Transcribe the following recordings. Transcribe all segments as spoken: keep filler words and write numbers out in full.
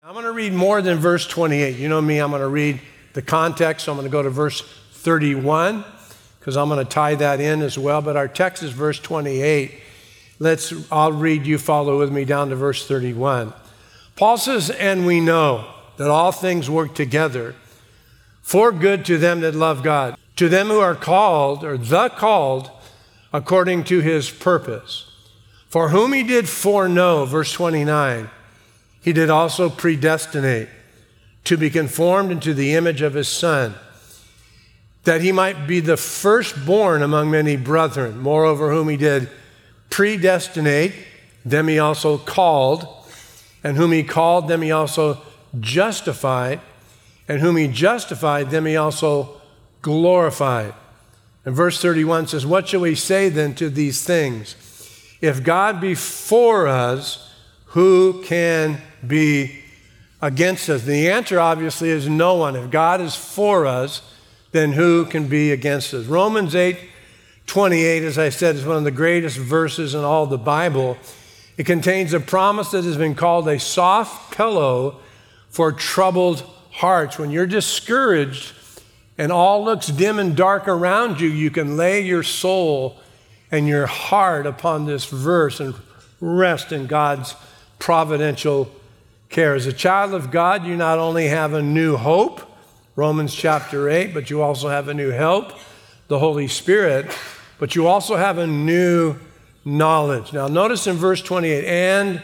I'm going to read more than verse twenty-eight. You know me, I'm going to read the context, so I'm going to go to verse thirty-one because I'm going to tie that in as well. But our text is verse twenty-eight. Let's, I'll read, you follow with me down to verse thirty-one. Paul says, "And we know that all things work together for good to them that love God, to them who are called, or the called, according to his purpose. For whom he did foreknow," verse twenty-nine, "he did also predestinate to be conformed into the image of his Son, that he might be the firstborn among many brethren. Moreover, whom he did predestinate, them he also called, and whom he called, them he also justified, and whom he justified, them he also glorified." And verse thirty-one says, "What shall we say then to these things? If God be for us, who can be against us?" The answer obviously is no one. If God is for us, then who can be against us? Romans eight twenty-eight, as I said, is one of the greatest verses in all the Bible. It contains a promise that has been called a soft pillow for troubled hearts. When you're discouraged and all looks dim and dark around you, you can lay your soul and your heart upon this verse and rest in God's providential care. As a child of God, you not only have a new hope, Romans chapter eight, but you also have a new help, the Holy Spirit, but you also have a new knowledge. Now notice in verse twenty-eight, "and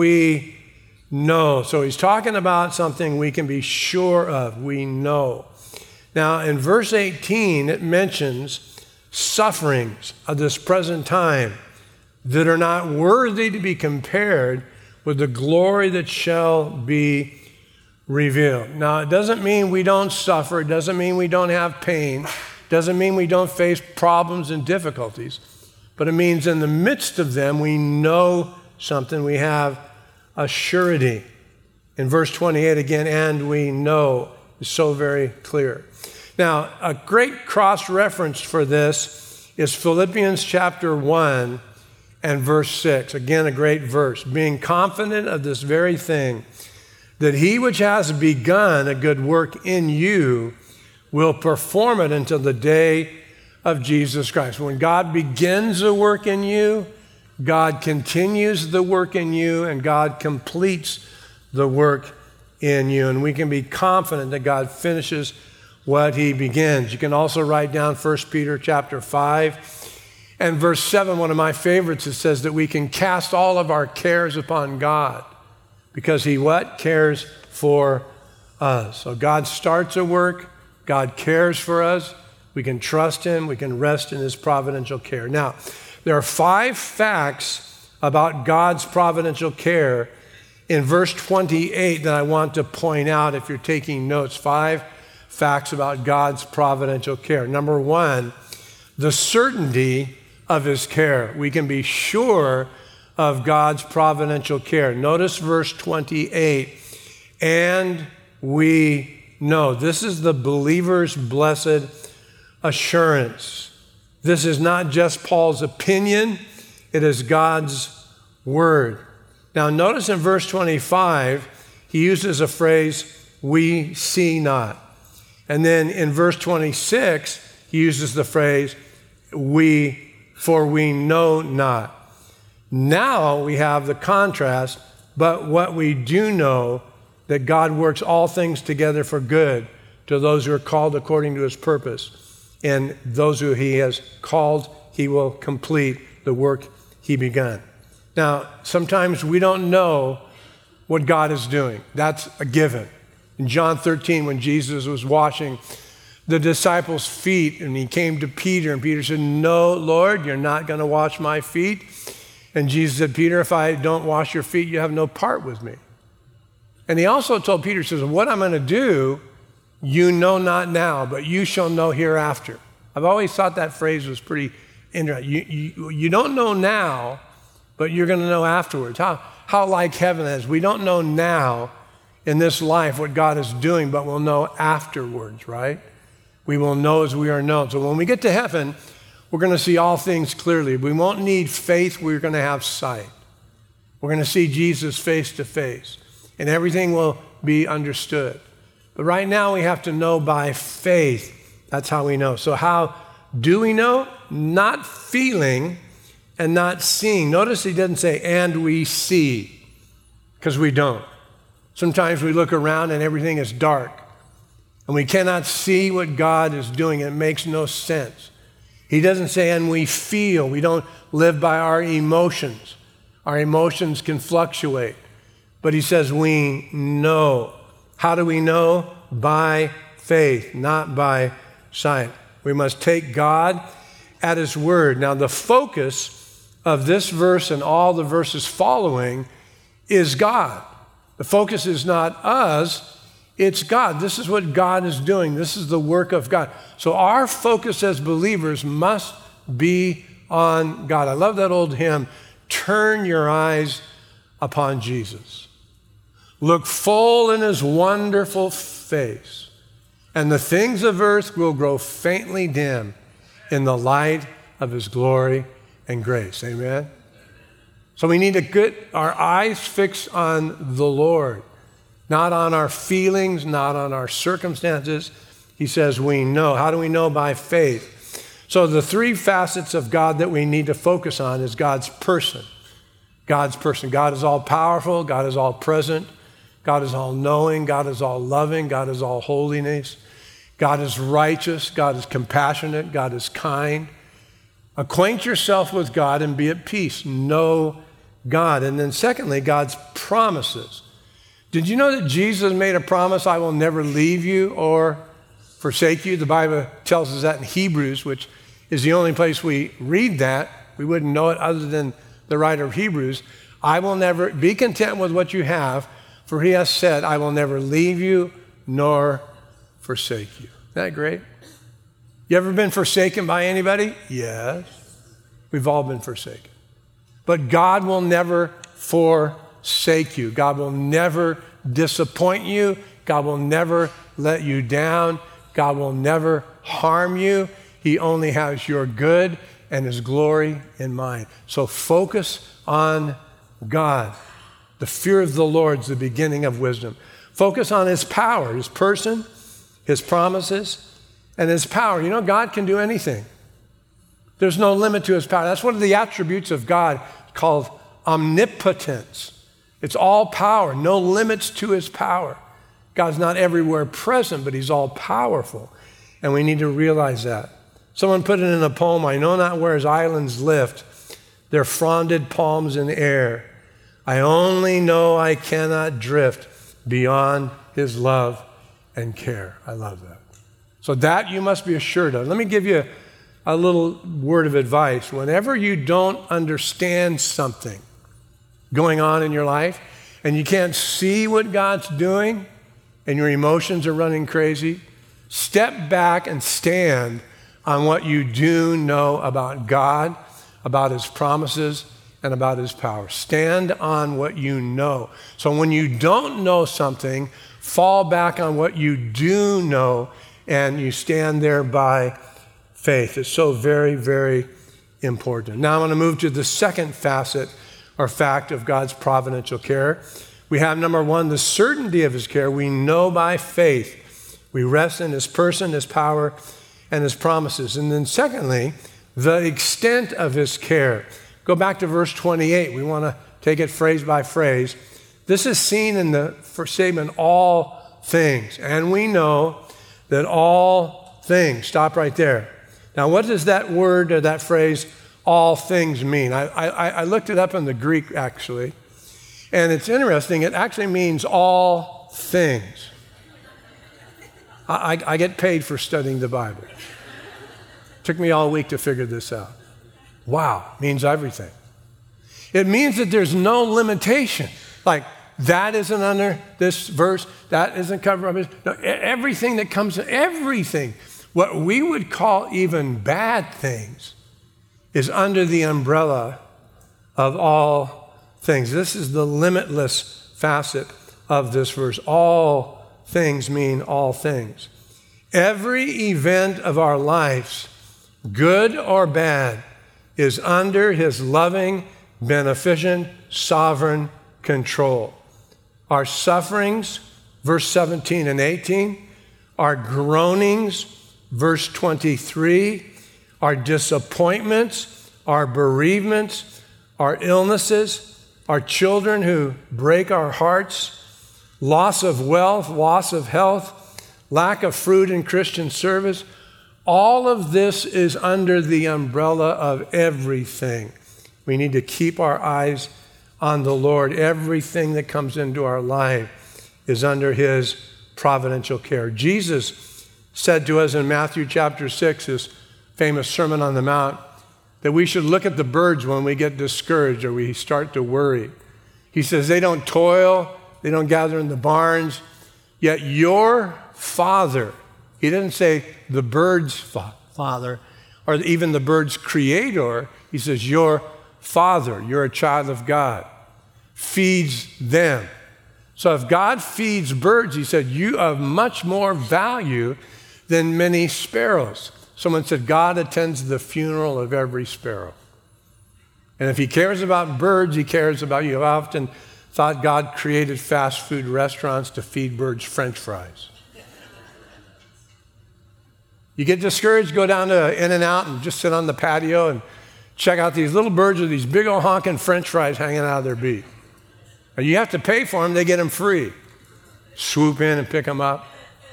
we know." So he's talking about something we can be sure of. We know. Now in verse eighteen, it mentions sufferings of this present time that are not worthy to be compared with the glory that shall be revealed. Now, it doesn't mean we don't suffer. It doesn't mean we don't have pain. It doesn't mean we don't face problems and difficulties. But it means in the midst of them, we know something. We have a surety. In verse twenty-eight again, "and we know," is so very clear. Now, a great cross-reference for this is Philippians chapter one and verse six. Again, a great verse. "Being confident of this very thing, that he which has begun a good work in you will perform it until the day of Jesus Christ." When God begins a work in you, God continues the work in you, and God completes the work in you. And we can be confident that God finishes what he begins. You can also write down First Peter chapter five and verse seven, one of my favorites. It says that we can cast all of our cares upon God because he what? Cares for us. So God starts a work. God cares for us. We can trust him. We can rest in his providential care. Now, there are five facts about God's providential care in verse twenty-eight that I want to point out if you're taking notes. Five facts about God's providential care. Number one, the certainty of his care. We can be sure of God's providential care. Notice verse twenty-eight, "and we know." This is the believer's blessed assurance. This is not just Paul's opinion, it is God's word. Now notice in verse twenty-five, he uses a phrase, "we see not." And then in verse twenty-six, he uses the phrase, "we, for we know not." Now we have the contrast, "but what we do know, that God works all things together for good to those who are called according to his purpose. And those who he has called, he will complete the work he begun." Now, sometimes we don't know what God is doing. That's a given. In John thirteen, when Jesus was washing the disciples' feet, and he came to Peter, and Peter said, "No, Lord, you're not going to wash my feet." And Jesus said, "Peter, if I don't wash your feet, you have no part with me." And he also told Peter, says, "What I'm going to do, you know not now, but you shall know hereafter." I've always thought that phrase was pretty interesting. You, you, you don't know now, but you're going to know afterwards. How, how like heaven is. We don't know now in this life what God is doing, but we'll know afterwards, right? We will know as we are known. So when we get to heaven, we're going to see all things clearly. We won't need faith, we're going to have sight. We're going to see Jesus face to face. And everything will be understood. But right now we have to know by faith. That's how we know. So how do we know? Not feeling and not seeing. Notice he doesn't say, and we see, because we don't. Sometimes we look around and everything is dark, and we cannot see what God is doing. It makes no sense. He doesn't say, and we feel. We don't live by our emotions. Our emotions can fluctuate. But he says, we know. How do we know? By faith, not by sight. We must take God at his word. Now, the focus of this verse and all the verses following is God. The focus is not us, it's God. This is what God is doing. This is the work of God. So our focus as believers must be on God. I love that old hymn, turn your eyes upon Jesus. Look full in his wonderful face, and the things of earth will grow faintly dim in the light of his glory and grace. Amen? So we need to get our eyes fixed on the Lord, not on our feelings, not on our circumstances. He says we know. How do we know? By faith. So the three facets of God that we need to focus on is God's person. God's person. God is all powerful. God is all present. God is all knowing. God is all loving. God is all holiness. God is righteous. God is compassionate. God is kind. Acquaint yourself with God and be at peace. Know God. And then secondly, God's promises. Did you know that Jesus made a promise, I will never leave you or forsake you? The Bible tells us that in Hebrews, which is the only place we read that. We wouldn't know it other than the writer of Hebrews. I will never, be content with what you have, for he has said, I will never leave you nor forsake you. Isn't that great? You ever been forsaken by anybody? Yes. We've all been forsaken. But God will never forsake you. God will never disappoint you. God will never let you down. God will never harm you. He only has your good and his glory in mind. So focus on God. The fear of the Lord is the beginning of wisdom. Focus on his power, his person, his promises, and his power. You know, God can do anything. There's no limit to his power. That's one of the attributes of God called omnipotence. It's all power, no limits to his power. God's not everywhere present, but he's all powerful. And we need to realize that. Someone put it in a poem, I know not where his islands lift, their fronded palms in air. I only know I cannot drift beyond his love and care. I love that. So that you must be assured of. Let me give you a little word of advice. Whenever you don't understand something going on in your life and you can't see what God's doing and your emotions are running crazy, step back and stand on what you do know about God, about his promises, and about his power. Stand on what you know. So when you don't know something, fall back on what you do know, and you stand there by faith. It's so very, very important. Now I'm going to move to the second facet or fact of God's providential care. We have number one, the certainty of his care. We know by faith. We rest in his person, his power, and his promises. And then secondly, the extent of his care. Go back to verse twenty-eight. We want to take it phrase by phrase. This is seen in the first statement, all things. And we know that all things, stop right there. Now, what does that word or that phrase, all things, mean? I, I, I looked it up in the Greek, actually. And it's interesting. It actually means all things. I, I, I get paid for studying the Bible. Took me all week to figure this out. Wow, means everything. It means that there's no limitation. Like, that isn't under this verse, that isn't covered by this. No, everything that comes, everything, what we would call even bad things, is under the umbrella of all things. This is the limitless facet of this verse. All things mean all things. Every event of our lives, good or bad, is under his loving, beneficent, sovereign control. Our sufferings verse seventeen and eighteen, our groanings, verse twenty-three, our disappointments, our bereavements, our illnesses, our children who break our hearts, loss of wealth, loss of health, lack of fruit in Christian service. All of this is under the umbrella of everything. We need to keep our eyes on the Lord. Everything that comes into our life is under his providential care. Jesus said to us in Matthew chapter six, his famous Sermon on the Mount, that we should look at the birds when we get discouraged or we start to worry. He says, they don't toil, they don't gather in the barns, yet your Father, he didn't say the bird's fa- father, or even the bird's creator. He says, your Father, you're a child of God, feeds them. So if God feeds birds, he said, you have much more value than many sparrows. Someone said, God attends the funeral of every sparrow. And if he cares about birds, he cares about you. I often thought God created fast food restaurants to feed birds French fries. You get discouraged, go down to In-N-Out and just sit on the patio and check out these little birds with these big old honking French fries hanging out of their beak. And you have to pay for them, they get them free. Swoop in and pick them up.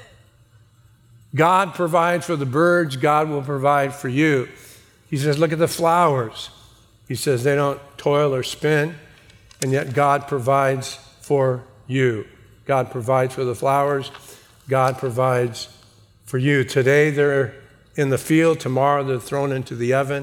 God provides for the birds, God will provide for you. He says, look at the flowers. He says they don't toil or spin, and yet God provides for you. God provides for the flowers, God provides for you. Today they're in the field, tomorrow they're thrown into the oven.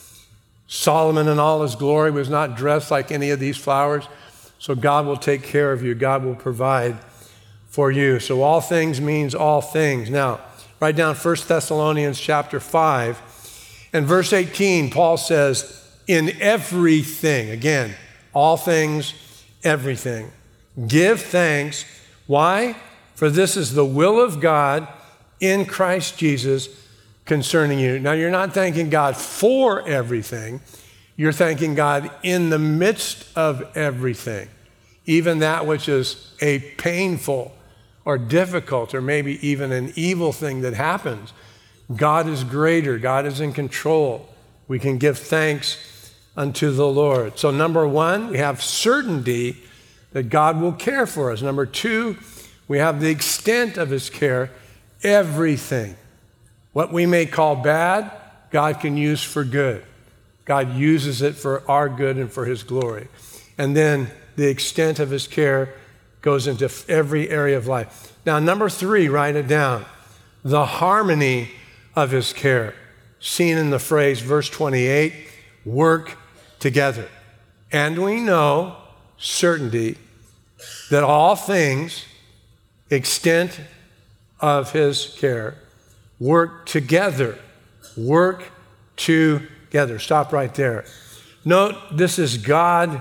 Solomon in all his glory was not dressed like any of these flowers, so God will take care of you. God will provide for you. So all things means all things. Now, write down First Thessalonians chapter five, and verse eighteen, Paul says, in everything, again, all things, everything, give thanks. Why? For this is the will of God in Christ Jesus concerning you. Now, you're not thanking God for everything. You're thanking God in the midst of everything, even that which is a painful or difficult or maybe even an evil thing that happens. God is greater. God is in control. We can give thanks unto the Lord. So number one, we have certainty that God will care for us. Number two, we have the extent of his care. Everything. What we may call bad, God can use for good. God uses it for our good and for his glory. And then the extent of his care goes into every area of life. Now, number three, write it down. The harmony of his care, seen in the phrase, verse twenty-eight, work together. And we know, certainty, that all things, extent of his care, work together. Work together. Stop right there. Note, this is God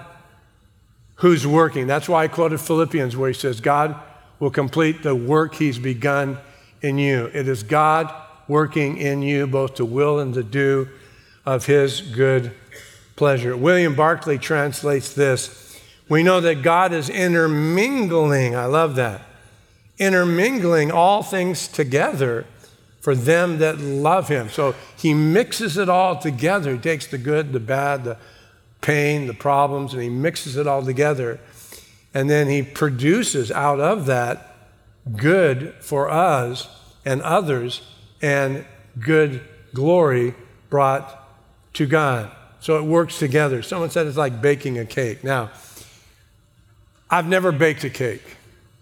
who's working. That's why I quoted Philippians where he says, God will complete the work he's begun in you. It is God working in you both to will and to do of his good pleasure. William Barclay translates this. We know that God is intermingling, I love that, intermingling all things together for them that love him. So he mixes it all together. He takes the good, the bad, the pain, the problems, and he mixes it all together. And then he produces out of that good for us and others and good glory brought to God. So it works together. Someone said it's like baking a cake. Now, I've never baked a cake.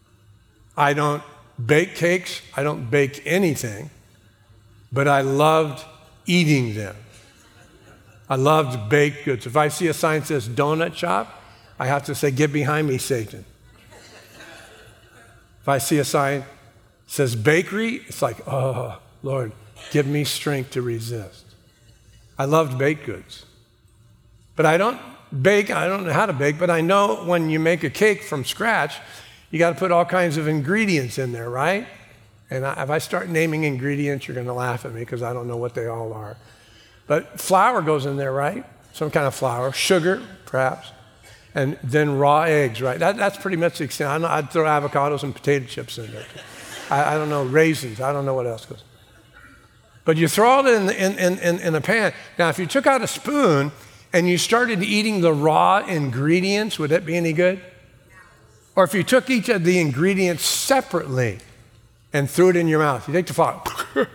I don't bake cakes. I don't bake anything. But I loved eating them. I loved baked goods. If I see a sign that says donut shop, I have to say, get behind me, Satan. If I see a sign that says bakery, it's like, oh, Lord, give me strength to resist. I loved baked goods. But I don't bake, I don't know how to bake, but I know when you make a cake from scratch, you got to put all kinds of ingredients in there, right? And I, if I start naming ingredients, you're going to laugh at me because I don't know what they all are. But flour goes in there, right? Some kind of flour, sugar, perhaps. and then raw eggs, right? That, that's pretty much the extent. I know, I'd throw avocados and potato chips in there. I, I don't know, raisins. I don't know what else goes. But you throw it in, in, in, in, in a pan. Now, if you took out a spoon and you started eating the raw ingredients, would that be any good? Or if you took each of the ingredients separately and threw it in your mouth, you take the flour.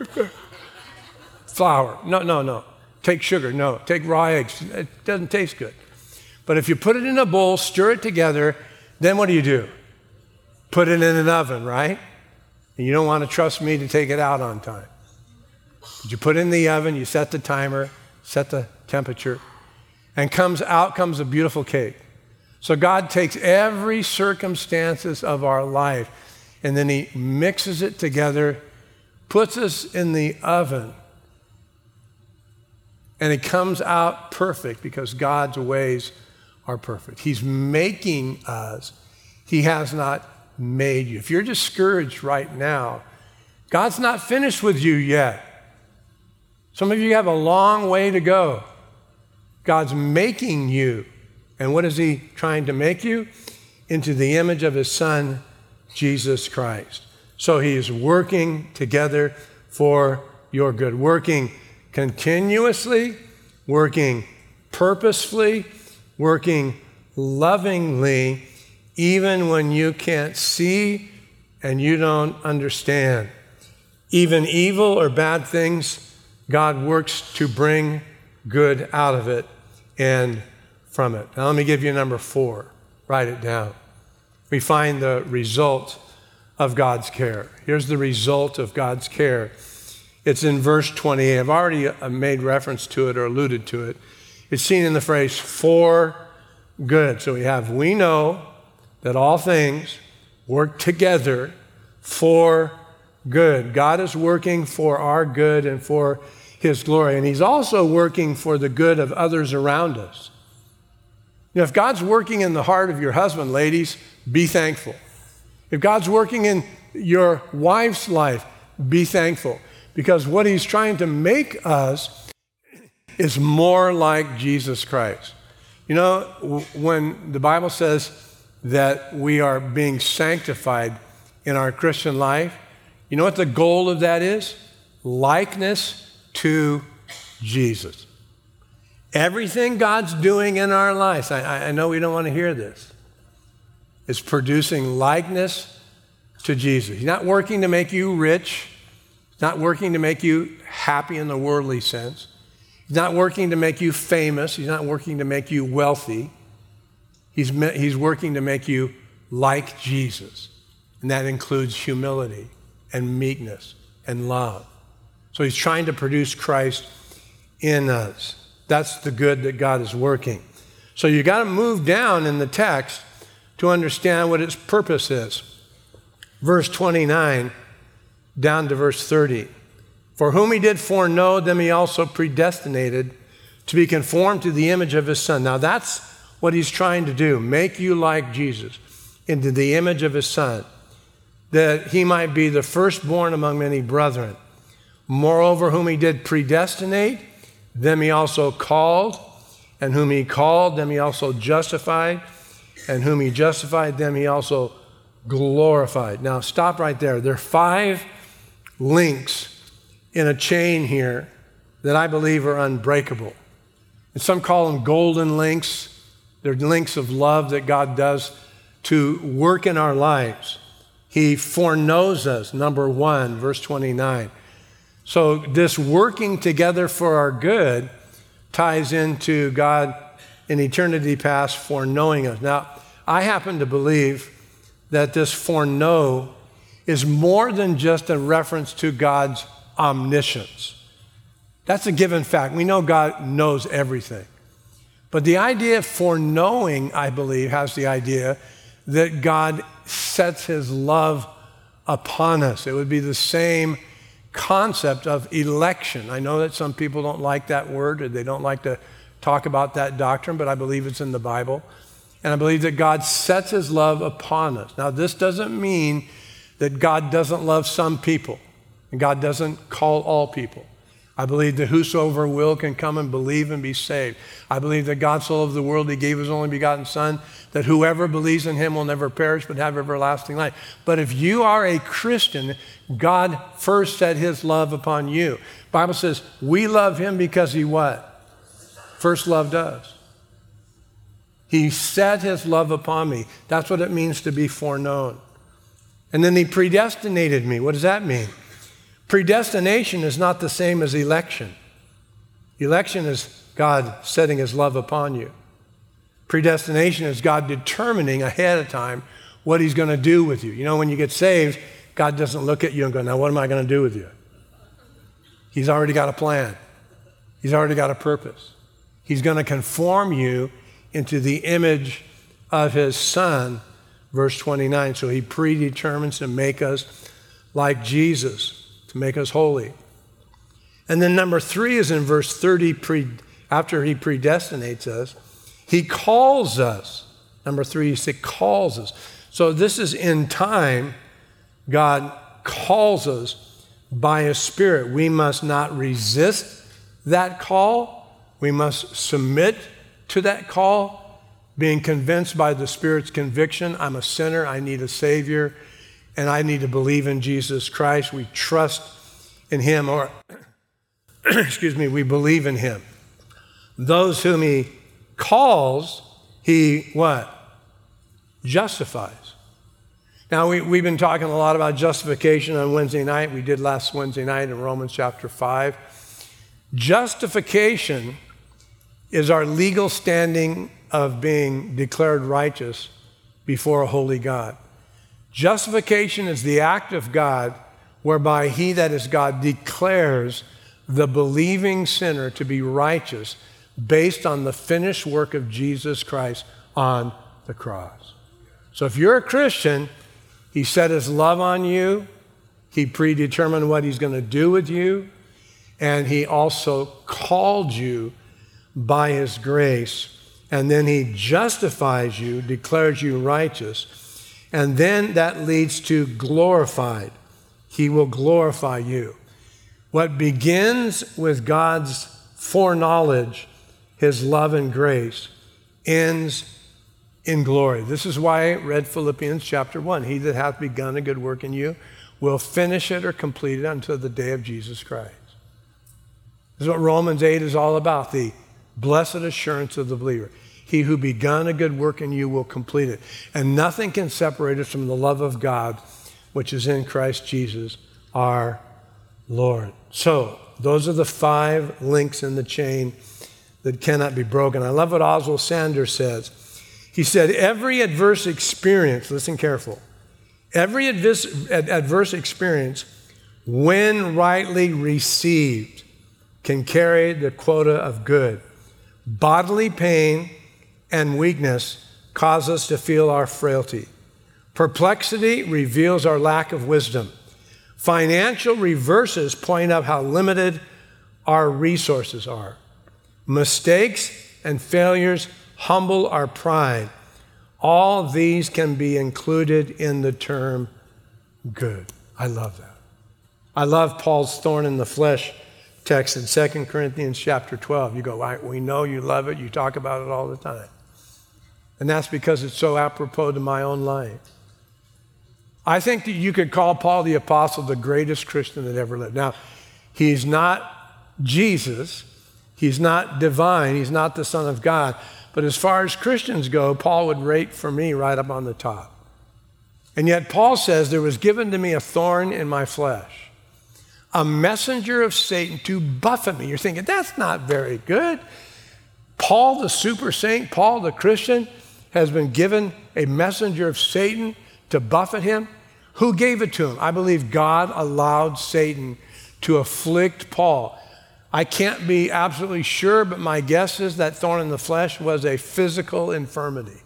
Flour. No, no, no. Take sugar. No. Take raw eggs. It doesn't taste good. But if you put it in a bowl, stir it together, then what do you do? Put it in an oven, right? And you don't want to trust me to take it out on time. But you put it in the oven, you set the timer, set the temperature, and comes out comes a beautiful cake. So God takes every circumstances of our life, and then he mixes it together, puts us in the oven, and it comes out perfect because God's ways are perfect. He's making us. He has not made you. If you're discouraged right now, God's not finished with you yet. Some of you have a long way to go. God's making you. And what is he trying to make you? Into the image of his Son, Jesus Christ. So he is working together for your good, working continuously, working purposefully, working lovingly, even when you can't see and you don't understand. Even evil or bad things, God works to bring good out of it and from it. Now let me give you number four. Write it down. We find the result of God's care. Here's the result of God's care. It's in verse twenty-eight. I've already made reference to it or alluded to it. It's seen in the phrase, for good. So we have, we know that all things work together for good. God is working for our good and for his glory. And he's also working for the good of others around us. You know, if God's working in the heart of your husband, ladies, be thankful. If God's working in your wife's life, be thankful. Because what he's trying to make us is more like Jesus Christ. You know, when the Bible says that we are being sanctified in our Christian life, you know what the goal of that is? Likeness to Jesus. Everything God's doing in our lives, I, I know we don't want to hear this, is producing likeness to Jesus. He's not working to make you rich. He's not working to make you happy in the worldly sense. He's not working to make you famous. He's not working to make you wealthy. He's, he's working to make you like Jesus. And that includes humility and meekness and love. So he's trying to produce Christ in us. That's the good that God is working. So you got to move down in the text to understand what its purpose is. Verse twenty-nine down to verse thirty. For whom he did foreknow, them he also predestinated to be conformed to the image of his Son. Now that's what he's trying to do, make you like Jesus, into the image of his Son, that he might be the firstborn among many brethren. Moreover, whom he did predestinate, them he also called, and whom he called, them he also justified, and whom he justified, them he also glorified. Now stop right there. There are five links in a chain here that I believe are unbreakable. And some call them golden links. They're links of love that God does to work in our lives. He foreknows us, number one, verse twenty-nine. So this working together for our good ties into God in eternity past foreknowing us. Now, I happen to believe that this foreknow is more than just a reference to God's omniscience. That's a given fact. We know God knows everything. But the idea of foreknowing, I believe, has the idea that God sets his love upon us. It would be the same concept of election. I know that some people don't like that word, or they don't like to talk about that doctrine, but I believe it's in the Bible. And I believe that God sets his love upon us. Now, this doesn't mean that God doesn't love some people, and God doesn't call all people. I believe that whosoever will can come and believe and be saved. I believe that God so loved the world, he gave his only begotten Son, that whoever believes in him will never perish but have everlasting life. But if you are a Christian, God first set his love upon you. The Bible says we love him because he what? First loved us. He set his love upon me. That's what it means to be foreknown. And then he predestinated me. What does that mean? Predestination is not the same as election. Election is God setting his love upon you. Predestination is God determining ahead of time what he's going to do with you. You know, when you get saved, God doesn't look at you and go, now what am I going to do with you? He's already got a plan. He's already got a purpose. He's going to conform you into the image of his Son, verse twenty-nine. So he predetermines to make us like Jesus, to make us holy. And then number three is in verse thirty, pre, after he predestinates us, he calls us. Number three, he calls us. So this is in time, God calls us by his Spirit. We must not resist that call. We must submit to that call, being convinced by the Spirit's conviction. I'm a sinner, I need a Savior, and I need to believe in Jesus Christ. We trust in him, or, excuse me, we believe in him. Those whom he calls, he what? Justifies. Now, we, we've been talking a lot about justification on Wednesday night. We did last Wednesday night in Romans chapter five. Justification is our legal standing of being declared righteous before a holy God. Justification is the act of God whereby he, that is God, declares the believing sinner to be righteous based on the finished work of Jesus Christ on the cross. So if you're a Christian, he set his love on you, he predetermined what he's going to do with you, and he also called you by his grace, and then he justifies you, declares you righteous, and then that leads to glorified. He will glorify you. What begins with God's foreknowledge, his love and grace, ends in glory. This is why I read Philippians chapter one. He that hath begun a good work in you will finish it or complete it until the day of Jesus Christ. This is what Romans eight is all about, the blessed assurance of the believer. He who begun a good work in you will complete it. And nothing can separate us from the love of God, which is in Christ Jesus, our Lord. So, those are the five links in the chain that cannot be broken. I love what Oswald Sanders says. He said, every adverse experience, listen careful, every adverse, adverse experience, when rightly received, can carry the quota of good. Bodily pain and weakness cause us to feel our frailty. Perplexity reveals our lack of wisdom. Financial reverses point out how limited our resources are. Mistakes and failures humble our pride. All these can be included in the term good. I love that. I love Paul's thorn in the flesh text in Second Corinthians chapter twelve. You go, we know you love it. You talk about it all the time. And that's because it's so apropos to my own life. I think that you could call Paul the apostle the greatest Christian that ever lived. Now, he's not Jesus. He's not divine. He's not the Son of God. But as far as Christians go, Paul would rate for me right up on the top. And yet Paul says, there was given to me a thorn in my flesh, a messenger of Satan to buffet me. You're thinking, that's not very good. Paul, the super saint, Paul, the Christian, has been given a messenger of Satan to buffet him. Who gave it to him? I believe God allowed Satan to afflict Paul. I can't be absolutely sure, but my guess is that thorn in the flesh was a physical infirmity.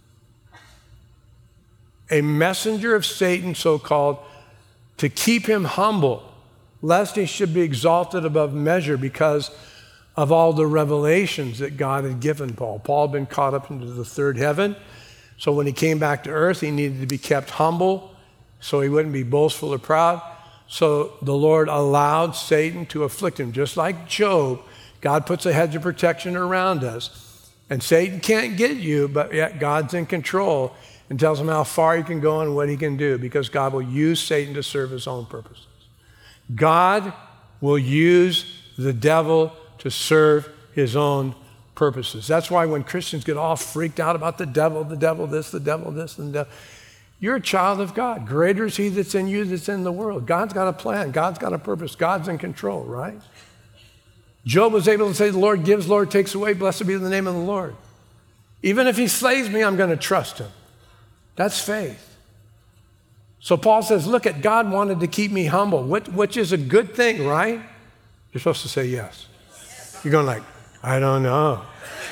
A messenger of Satan, so-called, to keep him humble, lest he should be exalted above measure because of all the revelations that God had given Paul. Paul had been caught up into the third heaven, so when he came back to earth, he needed to be kept humble so he wouldn't be boastful or proud. So the Lord allowed Satan to afflict him. Just like Job, God puts a hedge of protection around us. And Satan can't get you, but yet God's in control and tells him how far he can go and what he can do, because God will use Satan to serve his own purposes. God will use the devil to serve his own purposes. That's why when Christians get all freaked out about the devil, the devil this, the devil this, and the devil, you're a child of God. Greater is he that's in you that's in the world. God's got a plan. God's got a purpose. God's in control, right? Job was able to say, the Lord gives, Lord takes away. Blessed be the name of the Lord. Even if he slays me, I'm going to trust him. That's faith. So Paul says, look at, God wanted to keep me humble, which, which is a good thing, right? You're supposed to say yes. You're going like, I don't know.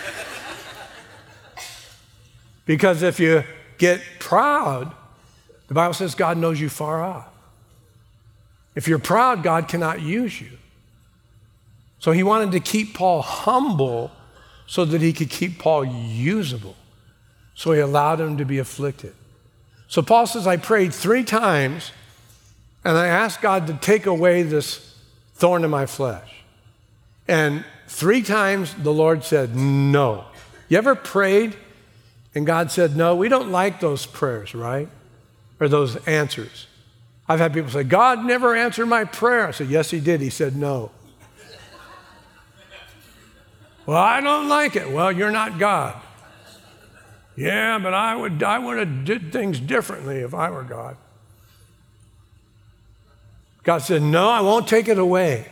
Because if you get proud, the Bible says God knows you far off. If you're proud, God cannot use you. So he wanted to keep Paul humble so that he could keep Paul usable. So he allowed him to be afflicted. So Paul says, I prayed three times and I asked God to take away this thorn in my flesh. And three times the Lord said, no. You ever prayed and God said, no? We don't like those prayers, right? Or those answers. I've had people say, God never answered my prayer. I said, yes, he did. He said, no. Well, I don't like it. Well, you're not God. Yeah, but I would, I would have did things differently if I were God. God said, no, I won't take it away.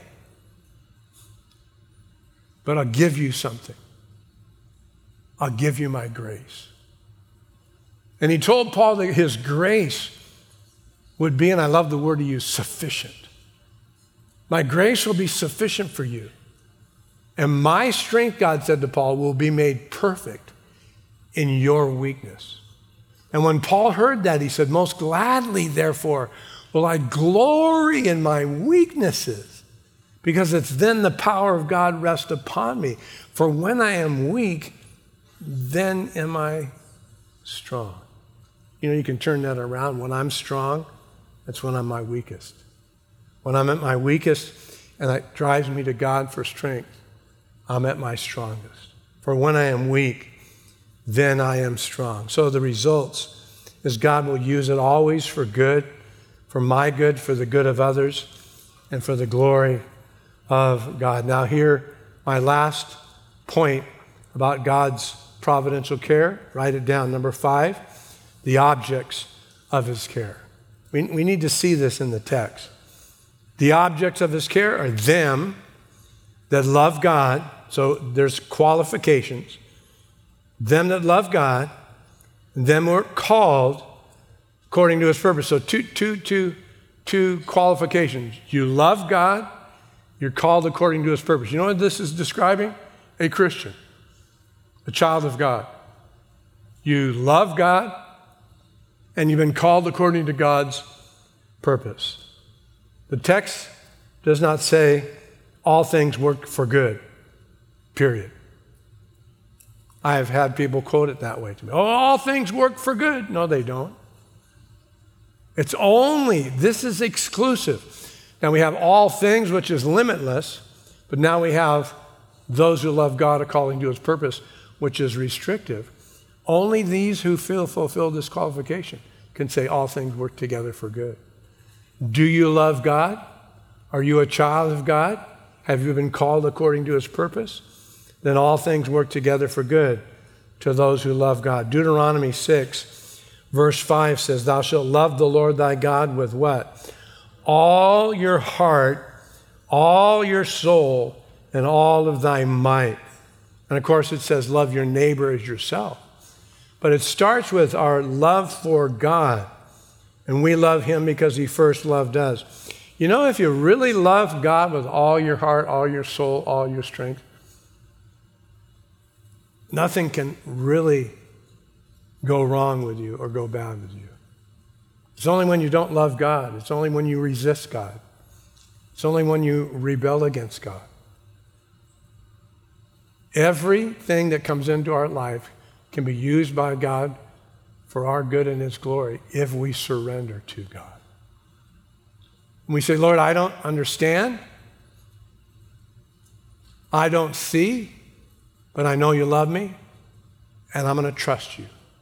But I'll give you something. I'll give you my grace. And he told Paul that his grace would be, and I love the word he used, sufficient. My grace will be sufficient for you. And my strength, God said to Paul, will be made perfect in your weakness. And when Paul heard that, he said, most gladly, therefore, will I glory in my weaknesses, because it's then the power of God rests upon me. For when I am weak, then am I strong. You know, you can turn that around. When I'm strong, that's when I'm my weakest. When I'm at my weakest and it drives me to God for strength, I'm at my strongest. For when I am weak, then I am strong. So the results is God will use it always for good, for my good, for the good of others, and for the glory of God. Now here, my last point about God's providential care. Write it down. Number five, the objects of his care. We, we need to see this in the text. The objects of his care are them that love God. So there's qualifications. Them that love God, them who are called according to his purpose. So two, two, two, two qualifications. You love God, you're called according to his purpose. You know what this is describing? A Christian, a child of God. You love God, and you've been called according to God's purpose. The text does not say all things work for good, period. I have had people quote it that way to me. Oh, all things work for good. No, they don't. It's only, this is exclusive. Now we have all things, which is limitless, but now we have those who love God according to his purpose, which is restrictive. Only these who feel fulfill this qualification can say all things work together for good. Do you love God? Are you a child of God? Have you been called according to his purpose? Then all things work together for good to those who love God. Deuteronomy six, verse five says, thou shalt love the Lord thy God with what? All your heart, all your soul, and all of thy might. And of course it says love your neighbor as yourself. But it starts with our love for God. And we love him because he first loved us. You know, if you really love God with all your heart, all your soul, all your strength, nothing can really go wrong with you or go bad with you. It's only when you don't love God. It's only when you resist God. It's only when you rebel against God. Everything that comes into our life can be used by God for our good and his glory if we surrender to God. And we say, Lord, I don't understand. I don't see, but I know you love me, and I'm going to trust you.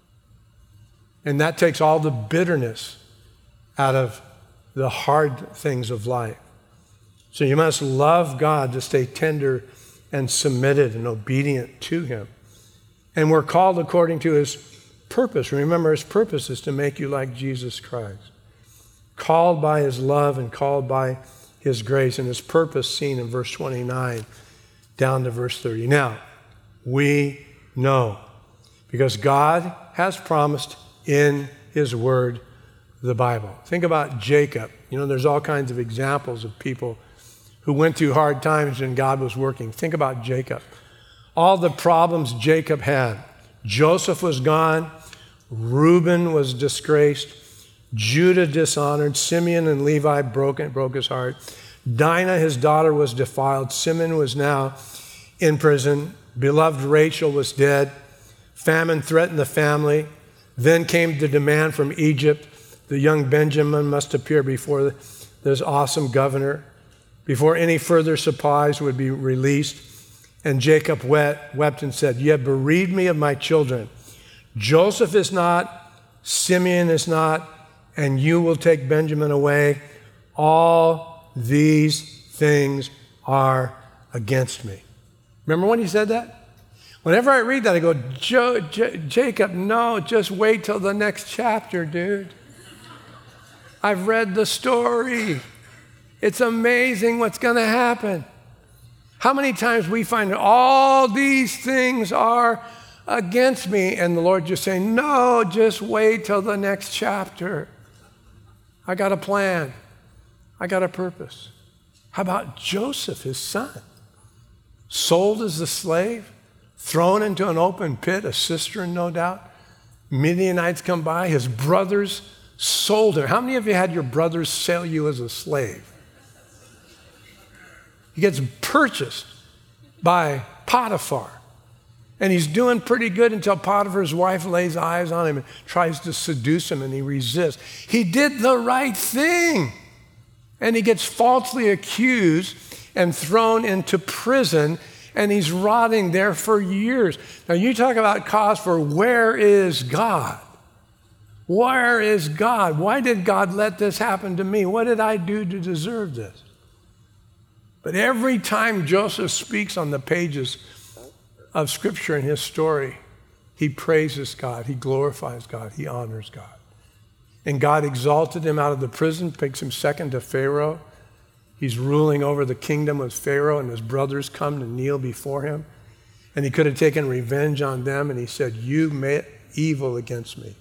And that takes all the bitterness out of the hard things of life. So you must love God to stay tender and submitted and obedient to him. And we're called according to his purpose. Remember, his purpose is to make you like Jesus Christ. Called by his love and called by his grace, and his purpose seen in verse twenty-nine down to verse thirty. Now, we know, because God has promised in his word, the Bible. Think about Jacob. You know, there's all kinds of examples of people who went through hard times and God was working. Think about Jacob. All the problems Jacob had. Joseph was gone. Reuben was disgraced. Judah dishonored. Simeon and Levi broke, broke his heart. Dinah, his daughter, was defiled. Simeon was now in prison. Beloved Rachel was dead. Famine threatened the family. Then came the demand from Egypt. The young Benjamin must appear before this awesome governor, before any further supplies would be released. And Jacob wept, wept and said, you have bereaved me of my children. Joseph is not, Simeon is not, and you will take Benjamin away. All these things are against me. Remember when he said that? Whenever I read that, I go, jo- J- Jacob, no, just wait till the next chapter, dude. I've read the story. It's amazing what's going to happen. How many times we find all these things are against me, and the Lord just saying, no, just wait till the next chapter. I got a plan. I got a purpose. How about Joseph, his son? Sold as a slave, thrown into an open pit, a cistern, no doubt. Midianites come by. His brothers sold him. How many of you had your brothers sell you as a slave? He gets purchased by Potiphar. And he's doing pretty good until Potiphar's wife lays eyes on him and tries to seduce him, and he resists. He did the right thing. And he gets falsely accused and thrown into prison, and he's rotting there for years. Now you talk about cause for where is God? Where is God? Why did God let this happen to me? What did I do to deserve this? But every time Joseph speaks on the pages of Scripture in his story, he praises God, he glorifies God, he honors God. And God exalted him out of the prison, makes him second to Pharaoh. He's ruling over the kingdom of Pharaoh, and his brothers come to kneel before him. And he could have taken revenge on them, and he said, you meant evil against me.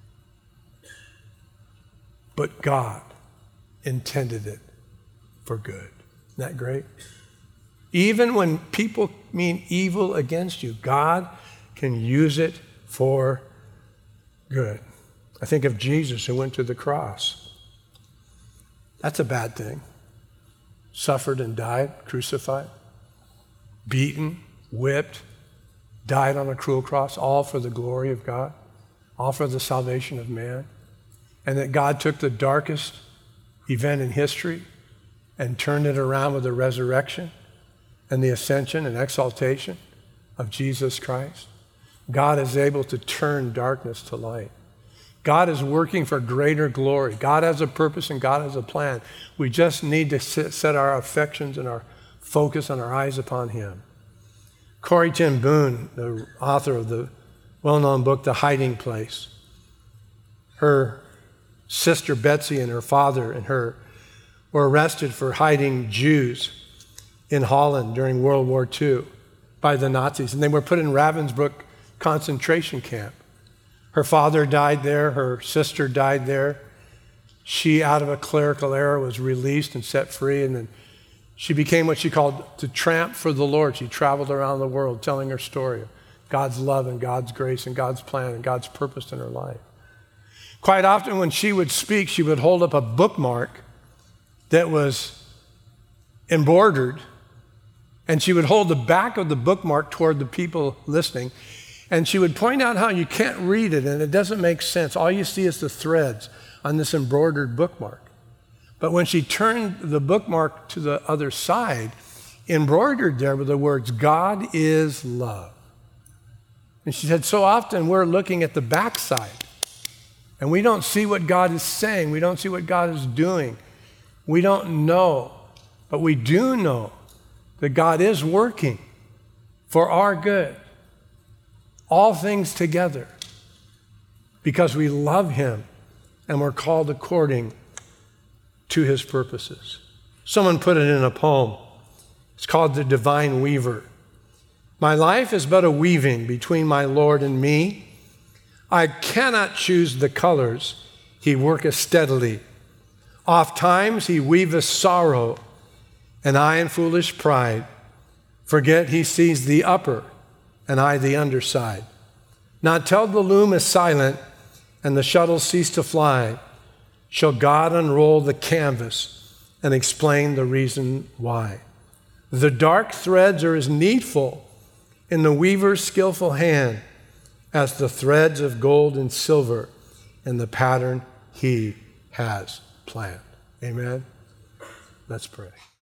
But God intended it for good. Isn't that great? Even when people mean evil against you, God can use it for good. I think of Jesus who went to the cross. That's a bad thing. Suffered and died, crucified, beaten, whipped, died on a cruel cross, all for the glory of God, all for the salvation of man. And that God took the darkest event in history and turned it around with the resurrection and the ascension and exaltation of Jesus Christ. God is able to turn darkness to light. God is working for greater glory. God has a purpose and God has a plan. We just need to set our affections and our focus and our eyes upon him. Corrie ten Boom, the author of the well-known book, The Hiding Place, her sister Betsy and her father and her were arrested for hiding Jews in Holland during World War Two by the Nazis. And they were put in Ravensbrück concentration camp. Her father died there. Her sister died there. She, out of a clerical error, was released and set free. And then she became what she called to tramp for the Lord. She traveled around the world telling her story of God's love and God's grace and God's plan and God's purpose in her life. Quite often when she would speak, she would hold up a bookmark that was embroidered, and she would hold the back of the bookmark toward the people listening, and she would point out how you can't read it and it doesn't make sense. All you see is the threads on this embroidered bookmark. But when she turned the bookmark to the other side, embroidered there were the words, God is love. And she said, so often we're looking at the backside and we don't see what God is saying. We don't see what God is doing. We don't know, but we do know that God is working for our good, all things together, because we love him and we're called according to his purposes. Someone put it in a poem. It's called The Divine Weaver. My life is but a weaving between my Lord and me. I cannot choose the colors. He worketh steadily. Oft times he weaveth sorrow, and I in foolish pride forget he sees the upper, and I the underside. Not till the loom is silent and the shuttle cease to fly, shall God unroll the canvas and explain the reason why. The dark threads are as needful in the weaver's skillful hand as the threads of gold and silver in the pattern he has planned. Amen? Let's pray.